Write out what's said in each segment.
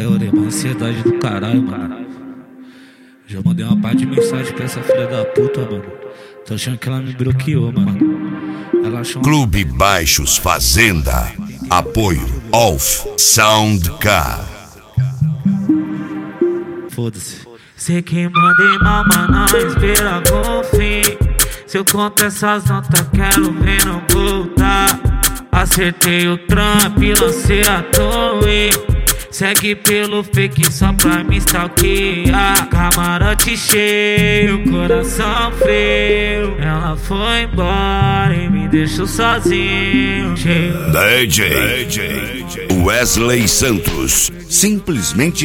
Orei, uma ansiedade do caralho, mano. Já mandei uma parte de mensagem pra essa filha da puta, mano. Tô achando que ela me bloqueou, mano. Ela achou Clube Baixos Fazenda. Apoio Off Sound Car. Foda-se. Sei que mandei mal, mas não espera o fim. Se eu conto essas notas, quero ver não voltar. Acertei o trampo e lancei a torre. Segue pelo fake só pra me stalkear. Camarote cheio, coração frio. Ela foi embora e me deixou sozinho. DJ Wesley Santos, simplesmente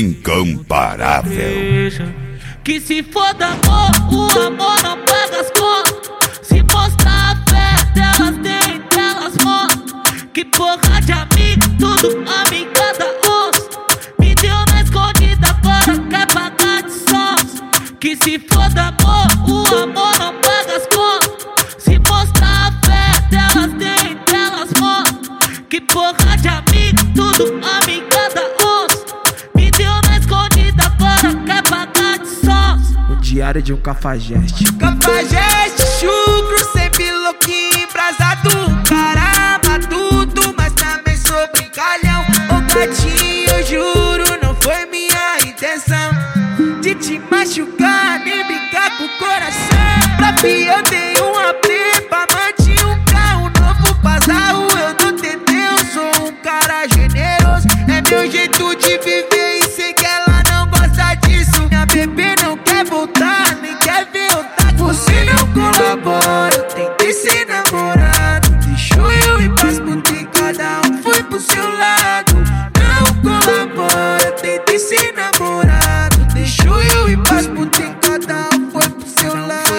incomparável. Que se foda amor, o amor não paga as contas. Se mostrar a fé delas tem, delas mostram. Que porra de amigo, tudo amigada osso. Me deu na escondida, agora quer pagar de sócio. Que se foda amor, o amor não paga as contas. Se mostrar a fé delas tem, delas mostram. Que porra de amigo, tudo amigada osso. Me deu na escondida, agora quer pagar de sócio. O diário de um cafajeste. Cafajeste, chucro, sempre louquinho, embrasado. Caramba, tudo, mas também sou brincalhão. Ô gatinho, eu juro, não foi minha intenção de te machucar, nem brincar com o coração. Pra mim eu dei uma prepa, mantinha um carro novo, bazarro. Eu não tentei, eu sou um cara generoso. É meu jeito de viver e sei que ela não gosta disso. Minha bebê não quer voltar, nem quer ver eu tá. Você não colabora, eu tentei ser namorado. Deixou eu ir pras putas, cada um foi pro seu lado. Não colabora, eu tentei ser namorado. Deixou eu ir pras putas, cada um foi pro seu lado.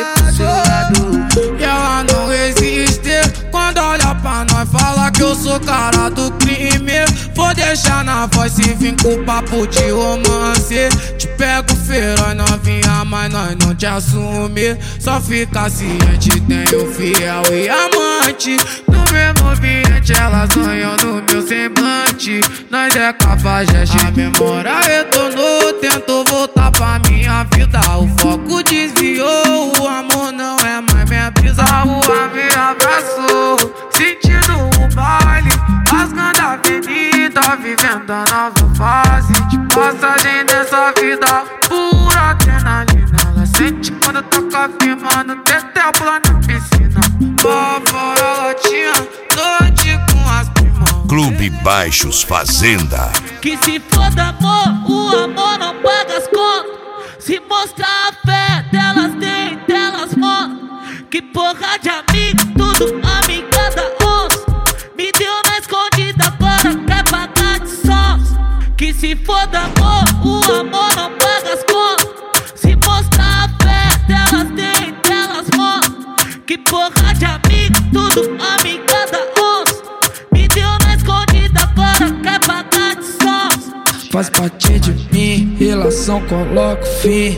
E ela não resiste quando olha pra nós, fala que eu sou cara do crime. Vou deixar na voz se vir com papo de romance. Te pego feroz novinha, mas nós não te assume. Só fica ciente, tenho fiel e amante. No mesmo ambiente elas sonham no meu semblante. Nós é cafajeste, a memória retornou. Tento voltar pra minha vida, o foco desviou. O amor não é mais minha brisa, a rua me abraçou. Sentindo o baile, rasgando a avenida, vivendo a nova fase de passagem dessa vida. Pura adrenalina, ela sente quando toca firmando. Teté pula na piscina, lá fora ela tinha noite com as primas. Clube Baixos Fazenda. Que se foda amor, o amor não paga as contas. Se mostrar a fé delas tem, delas mostram. Que porra de amigo, tudo amigada osso. Me deu na escondida, agora quer pagar de sócio. Que se foda amor, o amor não paga as contas. Se mostrar a fé delas tem, delas mostram. Que porra de amigo, tudo amigada osso. Me deu na escondida, agora quer pagar de sócio. Faz parte de mim, relação coloca fim.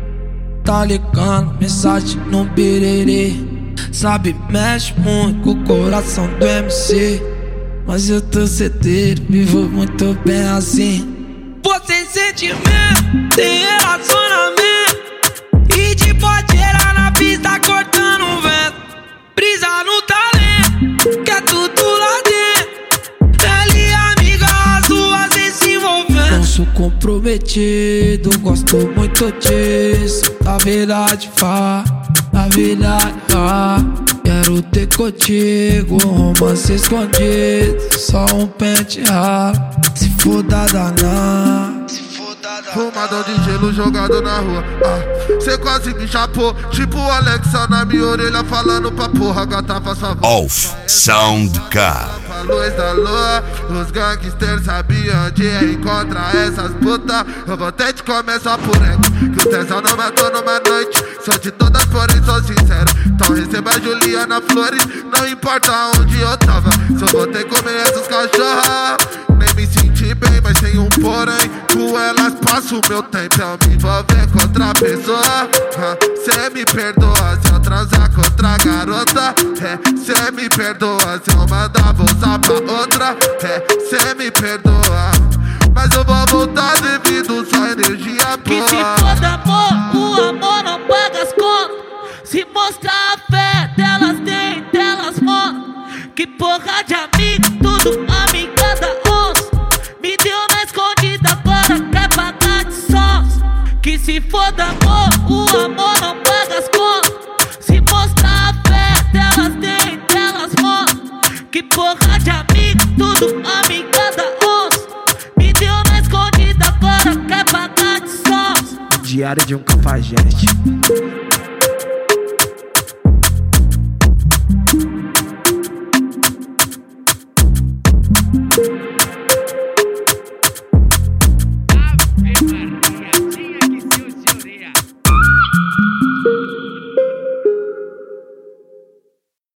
Tá ligando, mensagem no birerê. Sabe, mexe muito com o coração do MC. Mas eu tô certeiro, vivo muito bem assim. Você sentimento, tem relacionamento. E de podeira na pista cortando o vento. Brisa no talento, que é tudo lá dentro. Ele e amiga, as duas se envolvendo. Não sou comprometido, gosto muito disso. Na verdade, na verdade, quero ter contigo um romance escondido. Só um pente ralo, se for danar. Fumadão de gelo jogado na rua. Cê quase me chapou, tipo o Alexa na minha orelha falando pra porra, gata, faz favor. Off Sound Car. A luz da lua, os gangsters sabiam onde encontrar essas putas. Eu vou até te comer só por ego, que o tesão não matou numa noite. Sou de todas, porém sou sincero. Então receba a Juliana Flores, não importa onde eu tava. Só vou ter que comer essas cachorras. Nem me senti bem, mas tem um porém. Com elas passo o meu tempo, eu me envolver com outra pessoa. Cê me perdoa se eu transar com outra garota. Cê me perdoa se eu mandar voltar pra outra. Cê me perdoa. mas eu vou voltar devido só energia boa. Que se for amor, o amor não paga as contas. Se mostrar a fé delas tem, delas mostram. Que porra de amigo, tudo amigo cada onça. Me deu na escondida, agora quer pagar de sós. Que se for amor, o amor não paga as contas. Se mostrar a fé delas tem, delas mostram. Que porra de amigo, tudo amigo cada onça. Me deu na escondida, agora quer pagar de sós. Diário de um cafajeste.